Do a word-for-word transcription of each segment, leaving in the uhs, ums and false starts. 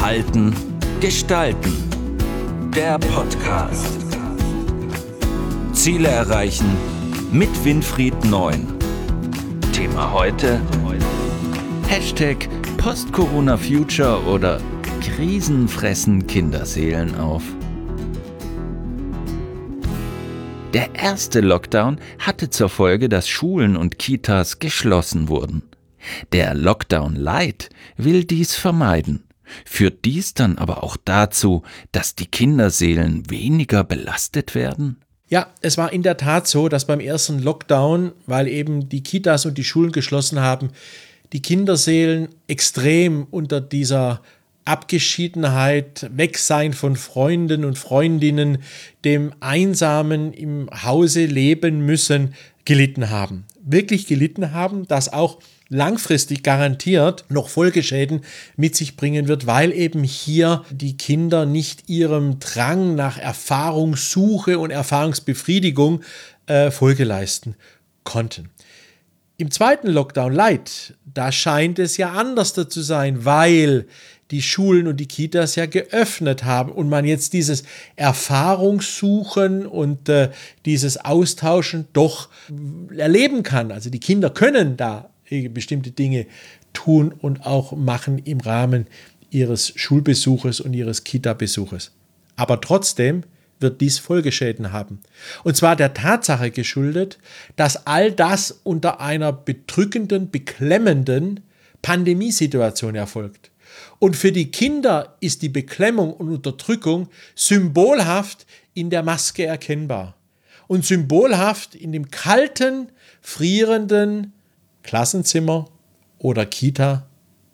Halten, Gestalten. Der Podcast. Ziele erreichen mit Winfried Neun. Thema heute: Hashtag Post-Corona-Future oder Krisen fressen Kinderseelen auf. Der erste Lockdown hatte zur Folge, dass Schulen und Kitas geschlossen wurden. Der Lockdown Light will dies vermeiden, führt dies dann aber auch dazu, dass die Kinderseelen weniger belastet werden? Ja, es war in der Tat so, dass beim ersten Lockdown, weil eben die Kitas und die Schulen geschlossen haben, die Kinderseelen extrem unter dieser Abgeschiedenheit, Wegsein von Freunden und Freundinnen, dem einsamen im Hause leben müssen, gelitten haben. Wirklich gelitten haben, das auch langfristig garantiert noch Folgeschäden mit sich bringen wird, weil eben hier die Kinder nicht ihrem Drang nach Erfahrungssuche und Erfahrungsbefriedigung äh, Folge leisten konnten. Im zweiten Lockdown Light, da scheint es ja anders zu sein, weil die Schulen und die Kitas ja geöffnet haben und man jetzt dieses Erfahrungssuchen und äh, dieses Austauschen doch erleben kann. Also die Kinder können da bestimmte Dinge tun und auch machen im Rahmen ihres Schulbesuches und ihres Kita-Besuches. Aber trotzdem wird dies Folgeschäden haben. Und zwar der Tatsache geschuldet, dass all das unter einer bedrückenden, beklemmenden Pandemiesituation erfolgt. Und für die Kinder ist die Beklemmung und Unterdrückung symbolhaft in der Maske erkennbar. Und symbolhaft in dem kalten, frierenden Klassenzimmer oder Kita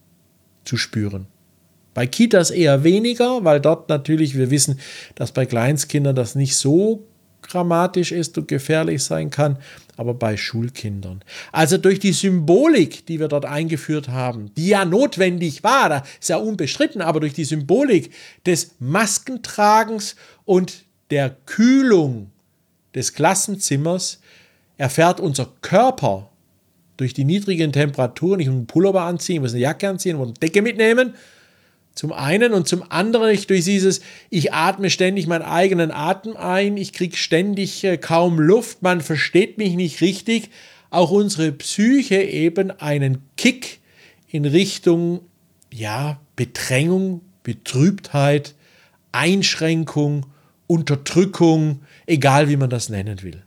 zu spüren. Bei Kitas eher weniger, weil dort natürlich, wir wissen, dass bei Kleinstkindern das nicht so dramatisch ist und gefährlich sein kann, aber bei Schulkindern. Also durch die Symbolik, die wir dort eingeführt haben, die ja notwendig war, das ist ja unbestritten, aber durch die Symbolik des Maskentragens und der Kühlung des Klassenzimmers erfährt unser Körper durch die niedrigen Temperaturen, ich muss einen Pullover anziehen, ich muss eine Jacke anziehen, ich muss eine Decke mitnehmen, zum einen, und zum anderen ich durch dieses, ich atme ständig meinen eigenen Atem ein, ich kriege ständig äh, kaum Luft, man versteht mich nicht richtig, auch unsere Psyche eben einen Kick in Richtung, ja, Bedrängung, Betrübtheit, Einschränkung, Unterdrückung, egal wie man das nennen will.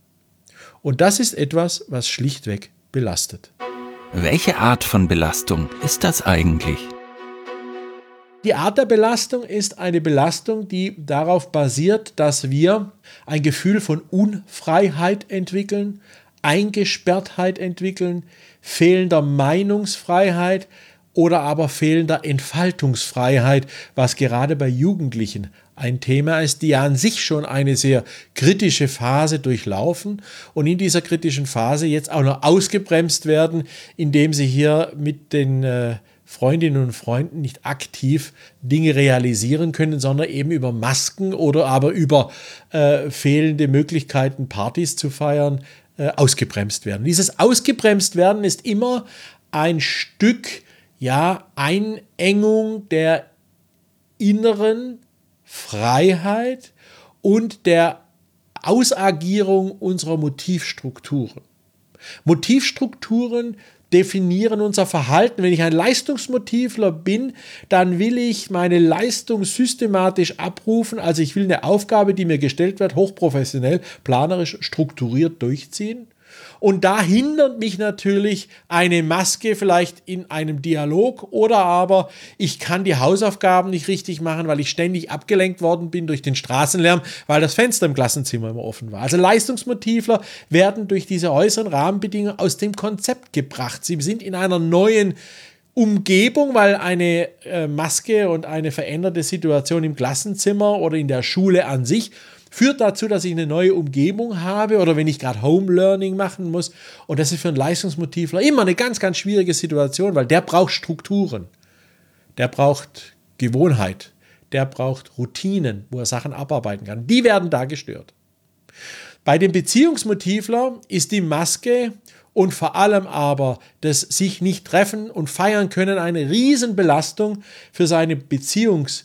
Und das ist etwas, was schlichtweg belastet. Welche Art von Belastung ist das eigentlich? Die Art der Belastung ist eine Belastung, die darauf basiert, dass wir ein Gefühl von Unfreiheit entwickeln, Eingesperrtheit entwickeln, fehlender Meinungsfreiheit oder aber fehlender Entfaltungsfreiheit, was gerade bei Jugendlichen ein Thema ist, die ja an sich schon eine sehr kritische Phase durchlaufen und in dieser kritischen Phase jetzt auch noch ausgebremst werden, indem sie hier mit den äh, Freundinnen und Freunden nicht aktiv Dinge realisieren können, sondern eben über Masken oder aber über äh, fehlende Möglichkeiten, Partys zu feiern, äh, ausgebremst werden. Dieses Ausgebremst werden ist immer ein Stück, ja, Einengung der inneren Freiheit und der Ausagierung unserer Motivstrukturen. Motivstrukturen definieren unser Verhalten. Wenn ich ein Leistungsmotivler bin, dann will ich meine Leistung systematisch abrufen. Also ich will eine Aufgabe, die mir gestellt wird, hochprofessionell, planerisch, strukturiert durchziehen. Und da hindert mich natürlich eine Maske vielleicht in einem Dialog oder aber ich kann die Hausaufgaben nicht richtig machen, weil ich ständig abgelenkt worden bin durch den Straßenlärm, weil das Fenster im Klassenzimmer immer offen war. Also Leistungsmotivler werden durch diese äußeren Rahmenbedingungen aus dem Konzept gebracht. Sie sind in einer neuen Umgebung, weil eine äh, Maske und eine veränderte Situation im Klassenzimmer oder in der Schule an sich führt dazu, dass ich eine neue Umgebung habe oder wenn ich gerade Home Learning machen muss. Und das ist für einen Leistungsmotivler immer eine ganz, ganz schwierige Situation, weil der braucht Strukturen, der braucht Gewohnheit, der braucht Routinen, wo er Sachen abarbeiten kann. Die werden da gestört. Bei dem Beziehungsmotivler ist die Maske und vor allem aber das sich nicht treffen und feiern können eine Riesenbelastung für seine Beziehungsmotiv,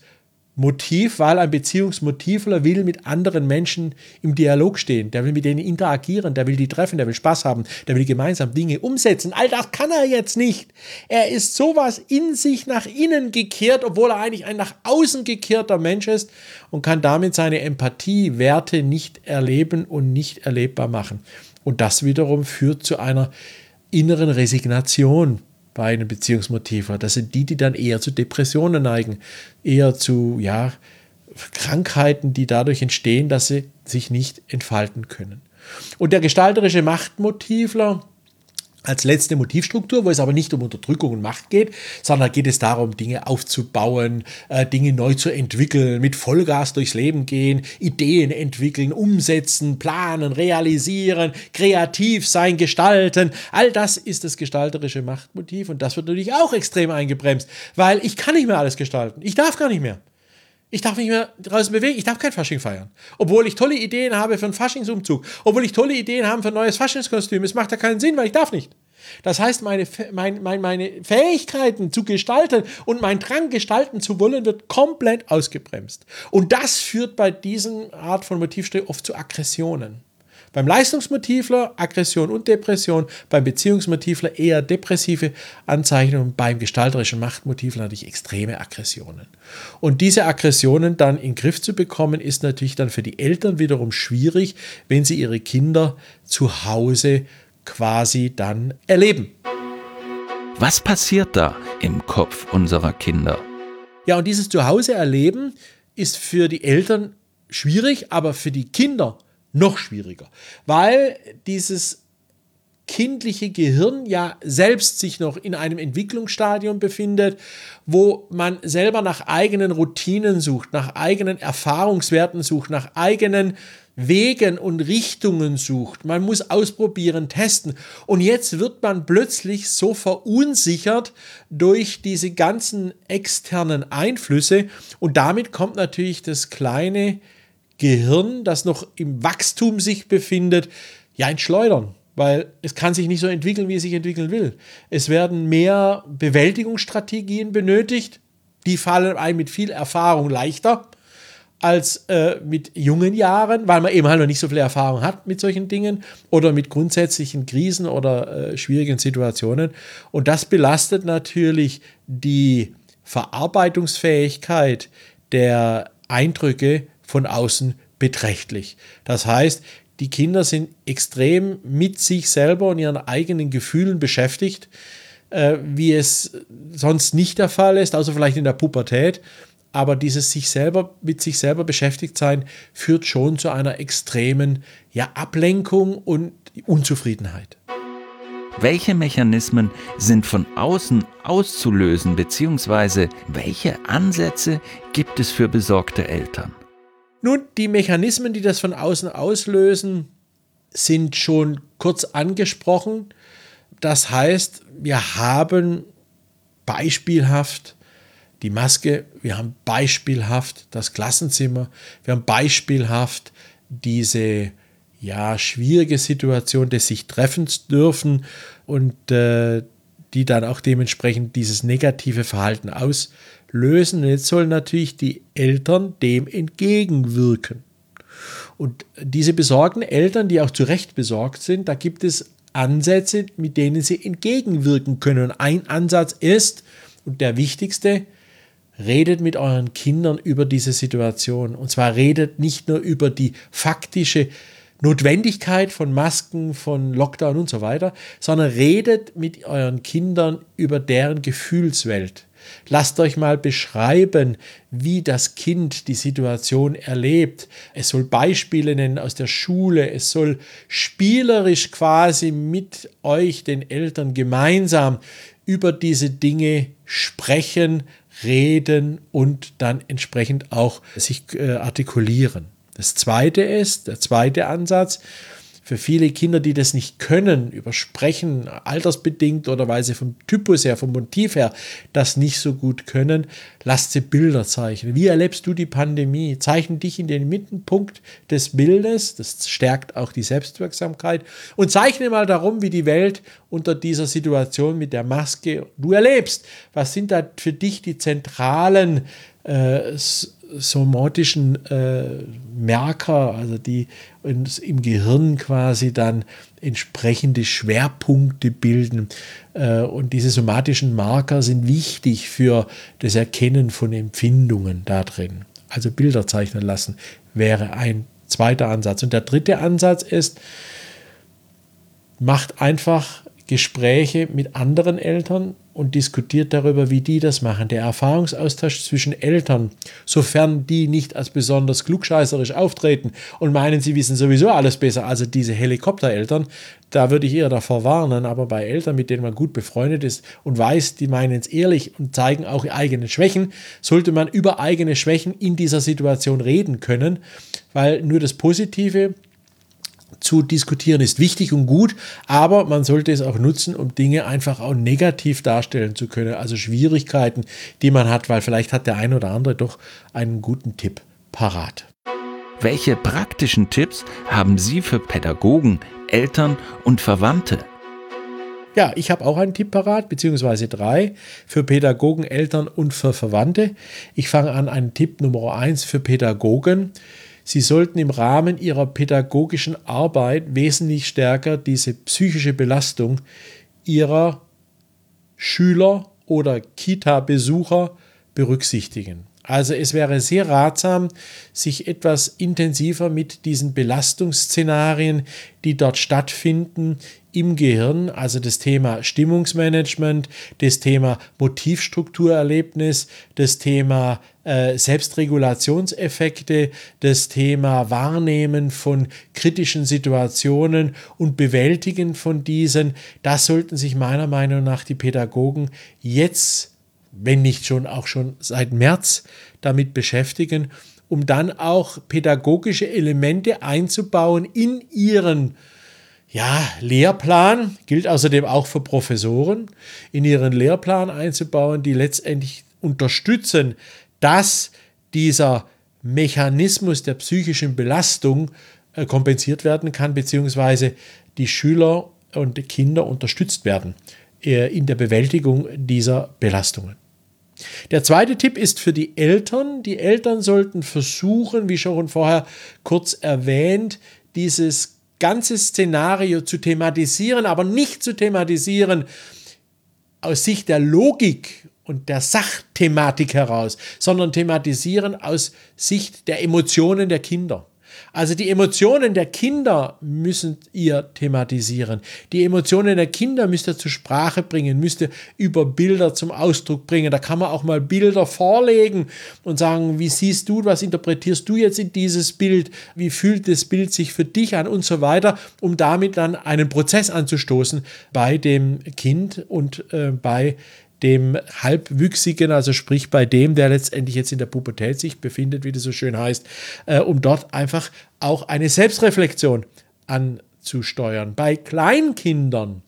weil ein Beziehungsmotivler will mit anderen Menschen im Dialog stehen, der will mit denen interagieren, der will die treffen, der will Spaß haben, der will gemeinsam Dinge umsetzen. All das kann er jetzt nicht. Er ist sowas in sich nach innen gekehrt, obwohl er eigentlich ein nach außen gekehrter Mensch ist und kann damit seine Empathiewerte nicht erleben und nicht erlebbar machen. Und das wiederum führt zu einer inneren Resignation bei einem Beziehungsmotiver. Das sind die, die dann eher zu Depressionen neigen, eher zu ja, Krankheiten, die dadurch entstehen, dass sie sich nicht entfalten können. Und der gestalterische Machtmotivler als letzte Motivstruktur, wo es aber nicht um Unterdrückung und Macht geht, sondern geht es darum, Dinge aufzubauen, äh, Dinge neu zu entwickeln, mit Vollgas durchs Leben gehen, Ideen entwickeln, umsetzen, planen, realisieren, kreativ sein, gestalten. All das ist das gestalterische Machtmotiv und das wird natürlich auch extrem eingebremst, weil ich kann nicht mehr alles gestalten. Ich darf gar nicht mehr. Ich darf mich mehr draußen bewegen, ich darf kein Fasching feiern. Obwohl ich tolle Ideen habe für einen Faschingsumzug, obwohl ich tolle Ideen habe für ein neues Faschingskostüm. Es macht ja keinen Sinn, weil ich darf nicht. Das heißt, meine, mein, mein, meine Fähigkeiten zu gestalten und mein Drang gestalten zu wollen, wird komplett ausgebremst. Und das führt bei diesen Art von Motivstörung oft zu Aggressionen. Beim Leistungsmotivler Aggression und Depression, beim Beziehungsmotivler eher depressive Anzeichen und beim gestalterischen Machtmotivler natürlich extreme Aggressionen. Und diese Aggressionen dann in den Griff zu bekommen, ist natürlich dann für die Eltern wiederum schwierig, wenn sie ihre Kinder zu Hause quasi dann erleben. Was passiert da im Kopf unserer Kinder? Ja, und dieses Zuhause erleben ist für die Eltern schwierig, aber für die Kinder noch schwieriger, weil dieses kindliche Gehirn ja selbst sich noch in einem Entwicklungsstadium befindet, wo man selber nach eigenen Routinen sucht, nach eigenen Erfahrungswerten sucht, nach eigenen Wegen und Richtungen sucht. Man muss ausprobieren, testen. Und jetzt wird man plötzlich so verunsichert durch diese ganzen externen Einflüsse und damit kommt natürlich das kleine Gehirn, das noch im Wachstum sich befindet, ja, ins Schleudern, weil es kann sich nicht so entwickeln, wie es sich entwickeln will. Es werden mehr Bewältigungsstrategien benötigt, die fallen einem mit viel Erfahrung leichter als äh, mit jungen Jahren, weil man eben halt noch nicht so viel Erfahrung hat mit solchen Dingen oder mit grundsätzlichen Krisen oder äh, schwierigen Situationen. Und das belastet natürlich die Verarbeitungsfähigkeit der Eindrücke von außen beträchtlich. Das heißt, die Kinder sind extrem mit sich selber und ihren eigenen Gefühlen beschäftigt, äh, wie es sonst nicht der Fall ist, außer vielleicht in der Pubertät. Aber dieses sich selber mit sich selber beschäftigt sein führt schon zu einer extremen ja, Ablenkung und Unzufriedenheit. Welche Mechanismen sind von außen auszulösen, beziehungsweise welche Ansätze gibt es für besorgte Eltern? Nun, die Mechanismen, die das von außen auslösen, sind schon kurz angesprochen. Das heißt, wir haben beispielhaft die Maske, wir haben beispielhaft das Klassenzimmer, wir haben beispielhaft diese ja, schwierige Situation des sich Treffens dürfen und äh, die dann auch dementsprechend dieses negative Verhalten auslösen. Und jetzt sollen natürlich die Eltern dem entgegenwirken. Und diese besorgten Eltern, die auch zu Recht besorgt sind, da gibt es Ansätze, mit denen sie entgegenwirken können. Und ein Ansatz ist, und der wichtigste, redet mit euren Kindern über diese Situation. Und zwar redet nicht nur über die faktische Notwendigkeit von Masken, von Lockdown und so weiter, sondern redet mit euren Kindern über deren Gefühlswelt. Lasst euch mal beschreiben, wie das Kind die Situation erlebt. Es soll Beispiele nennen aus der Schule. Es soll spielerisch quasi mit euch, den Eltern, gemeinsam über diese Dinge sprechen, reden und dann entsprechend auch sich äh, artikulieren. Das zweite ist, der zweite Ansatz, für viele Kinder, die das nicht können, über Sprechen, altersbedingt oder weil sie vom Typus her, vom Motiv her, das nicht so gut können, lasst sie Bilder zeichnen. Wie erlebst du die Pandemie? Zeichne dich in den Mittelpunkt des Bildes, das stärkt auch die Selbstwirksamkeit, und zeichne mal darum, wie die Welt unter dieser Situation mit der Maske du erlebst. Was sind da für dich die zentralen äh, somotischen äh, Merker, also die uns im Gehirn quasi dann entsprechende Schwerpunkte bilden. Äh, und diese somatischen Marker sind wichtig für das Erkennen von Empfindungen da drin. Also Bilder zeichnen lassen wäre ein zweiter Ansatz. Und der dritte Ansatz ist, macht einfach Gespräche mit anderen Eltern und diskutiert darüber, wie die das machen. Der Erfahrungsaustausch zwischen Eltern, sofern die nicht als besonders klugscheißerisch auftreten und meinen, sie wissen sowieso alles besser, also diese Helikoptereltern, da würde ich eher davor warnen, aber bei Eltern, mit denen man gut befreundet ist und weiß, die meinen es ehrlich und zeigen auch eigene Schwächen, sollte man über eigene Schwächen in dieser Situation reden können, weil nur das Positive zu diskutieren ist wichtig und gut, aber man sollte es auch nutzen, um Dinge einfach auch negativ darstellen zu können, also Schwierigkeiten, die man hat, weil vielleicht hat der ein oder andere doch einen guten Tipp parat. Welche praktischen Tipps haben Sie für Pädagogen, Eltern und Verwandte? Ja, ich habe auch einen Tipp parat, beziehungsweise drei für Pädagogen, Eltern und für Verwandte. Ich fange an, einen Tipp Nummer eins für Pädagogen. Sie sollten im Rahmen ihrer pädagogischen Arbeit wesentlich stärker diese psychische Belastung ihrer Schüler oder Kita-Besucher berücksichtigen. Also es wäre sehr ratsam, sich etwas intensiver mit diesen Belastungsszenarien, die dort stattfinden, im Gehirn, also das Thema Stimmungsmanagement, das Thema Motivstrukturerlebnis, das Thema äh, Selbstregulationseffekte, das Thema Wahrnehmen von kritischen Situationen und Bewältigen von diesen, das sollten sich meiner Meinung nach die Pädagogen jetzt, wenn nicht schon auch schon seit März, damit beschäftigen, um dann auch pädagogische Elemente einzubauen in ihren ja, Lehrplan, gilt außerdem auch für Professoren, in ihren Lehrplan einzubauen, die letztendlich unterstützen, dass dieser Mechanismus der psychischen Belastung äh, kompensiert werden kann, beziehungsweise die Schüler und die Kinder unterstützt werden äh, in der Bewältigung dieser Belastungen. Der zweite Tipp ist für die Eltern. Die Eltern sollten versuchen, wie schon vorher kurz erwähnt, dieses ganze Szenario zu thematisieren, aber nicht zu thematisieren aus Sicht der Logik und der Sachthematik heraus, sondern thematisieren aus Sicht der Emotionen der Kinder. Also die Emotionen der Kinder müssen ihr thematisieren. Die Emotionen der Kinder müsst ihr zur Sprache bringen, müsst ihr über Bilder zum Ausdruck bringen. Da kann man auch mal Bilder vorlegen und sagen, wie siehst du, was interpretierst du jetzt in dieses Bild, wie fühlt das Bild sich für dich an und so weiter, um damit dann einen Prozess anzustoßen bei dem Kind und äh, bei dem Halbwüchsigen, also sprich bei dem, der letztendlich jetzt in der Pubertät sich befindet, wie das so schön heißt, äh, um dort einfach auch eine Selbstreflexion anzusteuern. Bei Kleinkindern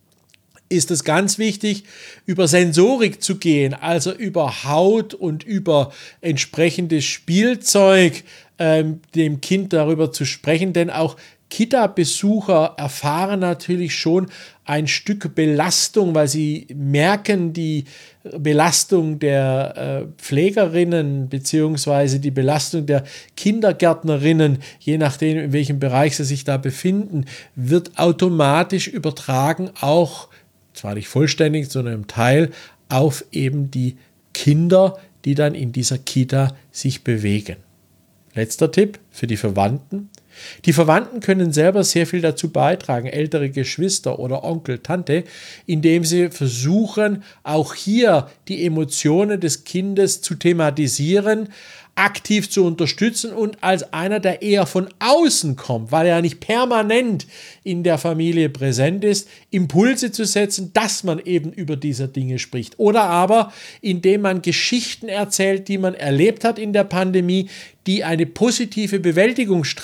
ist es ganz wichtig, über Sensorik zu gehen, also über Haut und über entsprechendes Spielzeug ähm, dem Kind darüber zu sprechen, denn auch Kita-Besucher erfahren natürlich schon ein Stück Belastung, weil sie merken die Belastung der äh, Pflegerinnen beziehungsweise die Belastung der Kindergärtnerinnen, je nachdem, in welchem Bereich sie sich da befinden, wird automatisch übertragen, auch zwar nicht vollständig, sondern im Teil auf eben die Kinder, die dann in dieser Kita sich bewegen. Letzter Tipp für die Verwandten. Die Verwandten können selber sehr viel dazu beitragen, ältere Geschwister oder Onkel, Tante, indem sie versuchen, auch hier die Emotionen des Kindes zu thematisieren, aktiv zu unterstützen und als einer, der eher von außen kommt, weil er nicht permanent in der Familie präsent ist, Impulse zu setzen, dass man eben über diese Dinge spricht. Oder aber, indem man Geschichten erzählt, die man erlebt hat in der Pandemie, die eine positive Bewältigungsstrategie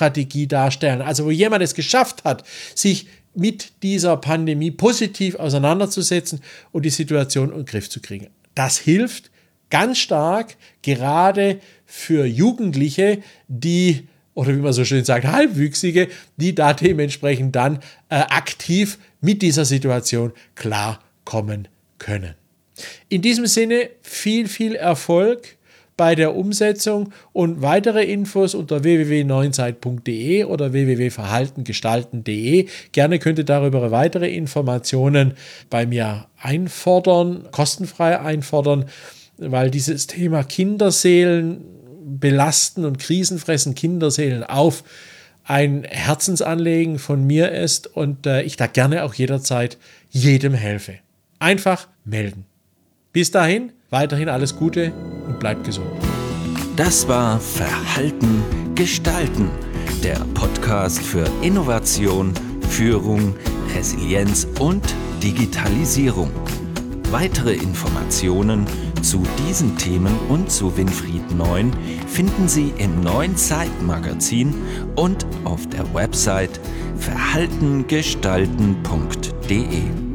Pandemie darstellen. Also wo jemand es geschafft hat, sich mit dieser Pandemie positiv auseinanderzusetzen und die Situation in den Griff zu kriegen. Das hilft ganz stark, gerade für Jugendliche, die, oder wie man so schön sagt, Halbwüchsige, die da dementsprechend dann äh, aktiv mit dieser Situation klarkommen können. In diesem Sinne viel, viel Erfolg bei der Umsetzung und weitere Infos unter w w w punkt neunzeit punkt d e oder w w w punkt verhaltengestalten punkt d e. Gerne könnt ihr darüber weitere Informationen bei mir einfordern, kostenfrei einfordern, weil dieses Thema Kinderseelen belasten und krisenfressen Kinderseelen auf ein Herzensanliegen von mir ist und äh, ich da gerne auch jederzeit jedem helfe. Einfach melden. Bis dahin, weiterhin alles Gute und bleibt gesund. Das war Verhalten gestalten, der Podcast für Innovation, Führung, Resilienz und Digitalisierung. Weitere Informationen zu diesen Themen und zu Winfried Neun finden Sie im neuen Zeitmagazin und auf der Website verhaltengestalten punkt d e.